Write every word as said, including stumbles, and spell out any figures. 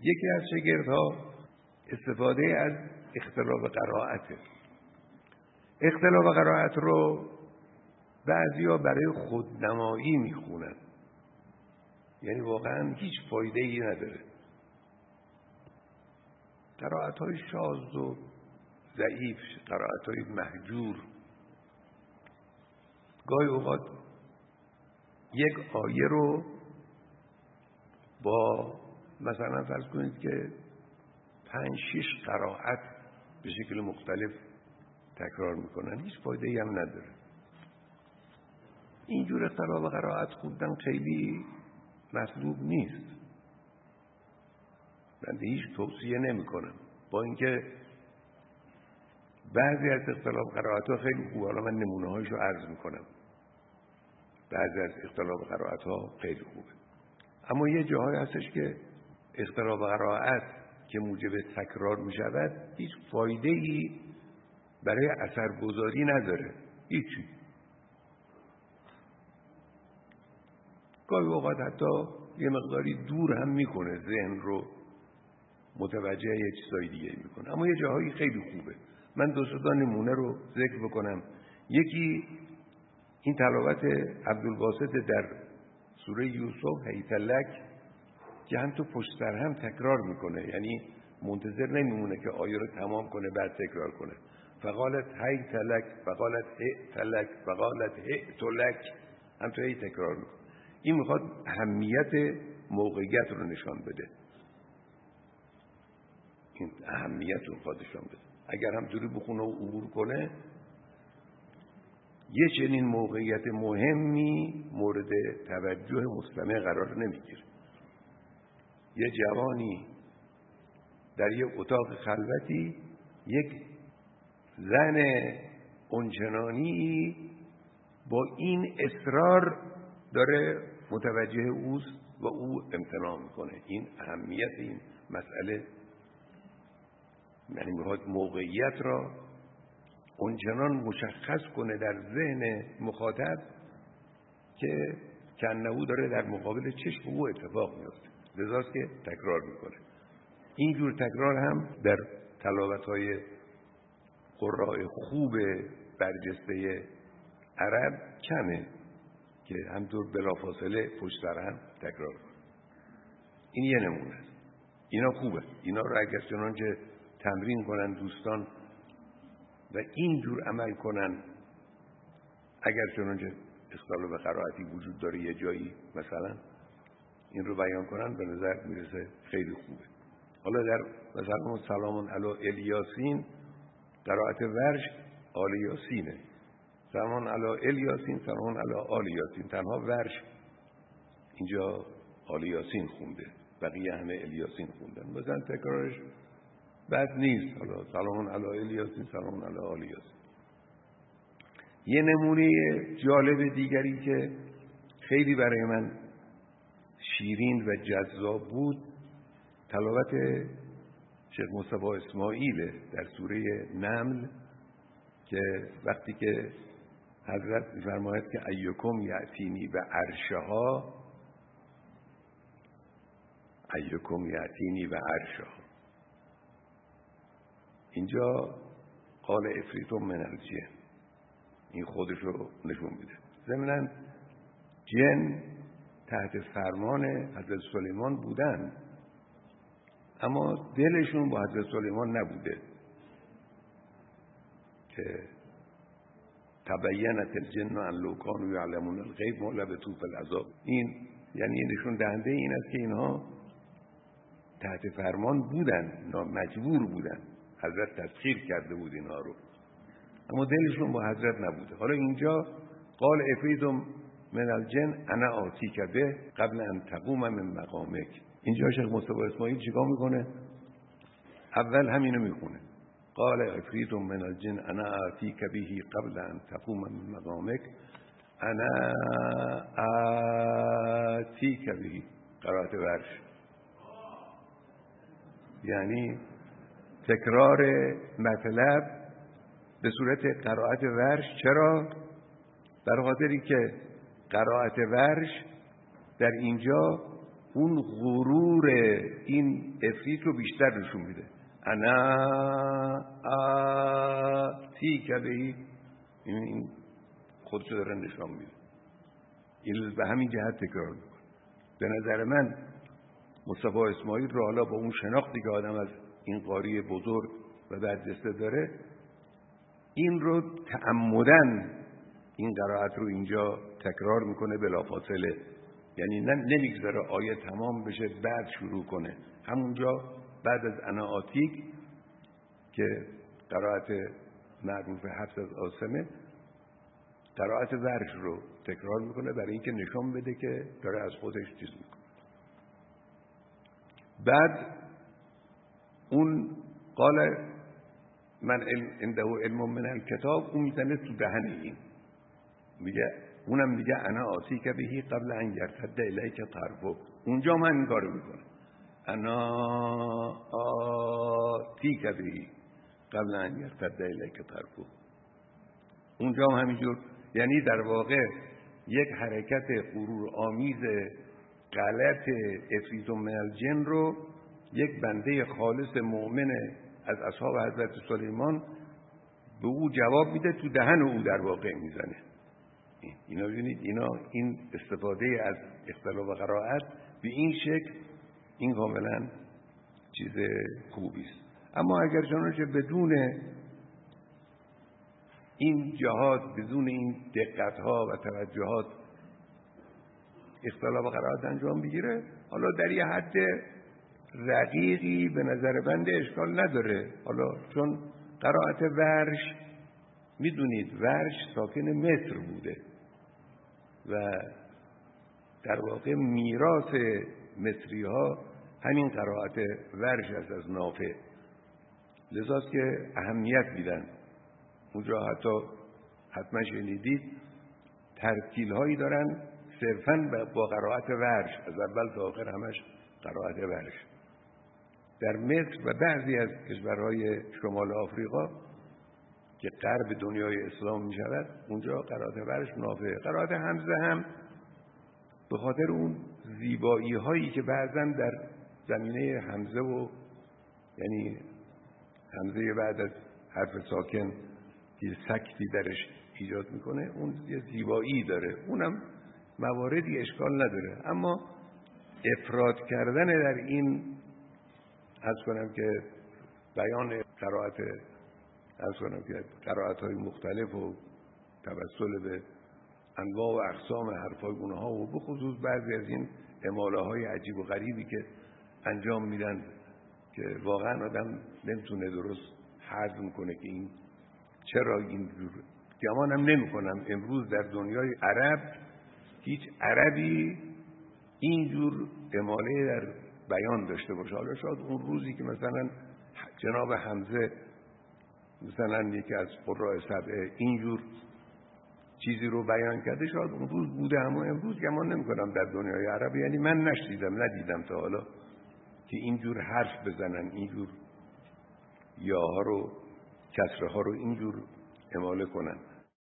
یکی از شاگردها استفاده از اختلاف قرائته. اختلاف قرائت رو بعضیا برای خودنمایی میخونن، یعنی واقعا هیچ فایده ای نداره. قرائت های شاذ و ضعیف، قرائت های مهجور، گاهی اوقات یک آیه رو با مثلا فرض کنید که پنج شش قرائت به شکل مختلف تکرار میکنن، هیچ فایده ای هم نداره. اینجور اختلاف قرائت خوندن خیلی مطلوب نیست. من هیچ توصیه نمی کنم، با اینکه بعضی از اختلاف قرائت ها خیلی خوبه. حالا من نمونه هایشو عرض میکنم. بعضی از اختلاف قرائت ها خیلی خوبه، اما یه جاهای هستش که اختلاف قرائت که موجب تکرار می شود هیچ فایده ای برای اثرگذاری نداره، هیچی. گاهی اوقات حتی یه مقداری دور هم میکنه، ذهن رو متوجه یه چیزای دیگه میکنه. اما یه جاهایی خیلی خوبه. من دو تا نمونه رو ذکر بکنم. یکی این تلاوت عبدالباسط در سوره یوسف هیت لک که هم تو پشت سر هم تکرار میکنه، یعنی منتظر نمیمونه که آیه رو تمام کنه بعد تکرار کنه. فقالت هیت لک فقالت هیت لک فقالت هیت لک، هم تو هی تکرار میکنه. این میخواد اهمیت موقعیت رو نشان بده. این اهمیت رو میخواد نشان بده. اگر همجوری بخونه و عبور کنه، یه چنین موقعیت مهمی مورد توجه مستمع قرار نمیگیره. یه جوانی در یک اتاق خلوتی یک زن اونچنانی با این اصرار داره متوجه اوست و او امتناع میکنه. این اهمیت این مسئله، یعنی میخواد موقعیت را اونچنان مشخص کنه در ذهن مخاطب که کنهو داره در مقابل چشم او اتفاق میفته، لذاست که تکرار میکنه. اینجور تکرار هم در تلاوت‌های قراء خوب برجسته عرب کمه که همطور بلافاصله پشت سر هم تکرار کنه. این یه نمونه است. اینا خوبه. اینا رو اگر چنانچه تمرین کنن دوستان و اینجور عمل کنن، اگر چنانچه اختلاف قرائتی وجود داره یه جایی مثلا این رو بیان کنن، به نظر میرسه خیلی خوبه. حالا در مثلا سلام علی الیاسین قرائت ورش آل یاسینه، سلام علی الیاسین سلام علی آل یاسین، تنها ورش اینجا آل یاسین خونده، بقیه همه الیاسین خوندن. مثلا تکرارش بد نیست. حالا سلام علی الیاسین سلام علی آل یاسین. یه نمونه جالب دیگری که خیلی برای من شیرین و جذاب بود تلاوت شیخ مصطفی اسماعیل در سوره نمل که وقتی که حضرت می‌فرماید که ایکم یأتینی به عرشها، ایکم یأتینی به عرشها، اینجا قال عفریت من الجن، این خودش رو نشون میده. ضمناً جن تحت فرمان حضرت سلیمان بودن، اما دلشون با حضرت سلیمان نبوده که تبینت الجن ان لو کانوا یعلمون الغیب ما لبثوا فی العذاب. این یعنی نشون دهنده این است که اینها تحت فرمان بودن، مجبور بودن، حضرت تسخیر کرده بود اینها رو، اما دلشون با حضرت نبوده. حالا اینجا قال عفریت من الجن انا آتیک به قبل ان تقوم من مقامک. اینجا شیخ مصطفی اسماعیل چیکار میکنه؟ اول همینو میخونه، قال عفریت من الجن انا آتیک به قبل ان تقوم من مقامک انا آتیک به، قرائت ورش، یعنی تکرار مطلب به صورت قرائت ورش. چرا؟ در خاطری که قرائت ورش در اینجا اون غرور این افریت رو بیشتر نشون میده. انا آتیک بهی، این خودشو داره نشان میده. این به همین جهت تکرار میکنه. به نظر من مصطفی اسماعیل رو حالا با اون شناختی که آدم از این قاری بزرگ و برجسته داره، این رو تعمدن این قرائت رو اینجا تکرار میکنه بلافاصله. یعنی نمیگذاره آیه تمام بشه بعد شروع کنه. همونجا بعد از انا آتیک که قرائت معروف حفص از عاصمه، قرائت ورش رو تکرار میکنه برای اینکه نشان بده که داره از خودش چیز میکنه. بعد اون قال من عنده علم من الکتاب، اون میزنه تو دهن این، میگه اونم میگه انا آتیک بهی قبل ان یرتد الیک طرفک. اونجا من این کارو میکنه، انا آتیک بهی قبل ان یرتد الیک طرفک. اونجا هم همینجور، یعنی در واقع یک حرکت غرور آمیز غلط افریت من الجن رو یک بنده خالص مؤمن از اصحاب حضرت سلیمان به او جواب میده، تو دهن او در واقع میزنه. اینا ببینید، اینا این استفاده از اختلاف قرائت به این شکل، این کاملا چیز خوبی است. اما اگر چنانچه بدون این جهات، بدون این دقت‌ها و توجهات اختلاف قرائت انجام بگیره، حالا در یه حد رقیقی به نظر بنده اشکال نداره. حالا چون قرائت ورش، میدونید ورش ساکن مصر بوده و در واقع میراث مصری ها همین قرائت ورش است از نافع، لذاست که اهمیت میدن. اونجا حتی حتما شنیدید ترتیل هایی دارن صرفاً با قرائت ورش، از اول تا آخر همش قرائت ورش. در مصر و بعضی از کشورهای شمال آفریقا که غرب دنیای اسلام می شود، اونجا قرائت ورش نافع. قرائت حمزه هم به خاطر اون زیبایی هایی که بعضاً در زمینه حمزه و یعنی حمزه بعد از حرف ساکن که سکتی درش ایجاد میکنه، اون یه زیبایی داره، اونم مواردی اشکال نداره. اما افراد کردن در این، عرض کنم که بیان قرائت، عرض کنم که قرائت‌های مختلف و توسل به انواع و اقسام حرف‌های اونها و به خصوص بعضی از این اماله‌های عجیب و غریبی که انجام میدن که واقعا آدم نمیتونه درست هضم کنه که این چرا اینجور. گمانم نمی‌کنم امروز در دنیای عرب هیچ عربی اینجور اماله در بیان داشته باشه. حالا شاید اون روزی که مثلا جناب حمزه مثلا یکی از قراء سبعه اینجور چیزی رو بیان کرده، شاید اون روز بوده، اما امروز گمان نمی‌کنم در دنیای عرب، یعنی من نشنیدم، ندیدم تا حالا که اینجور حرف بزنن، اینجور یاها رو، کسره ها رو اینجور اماله کنن.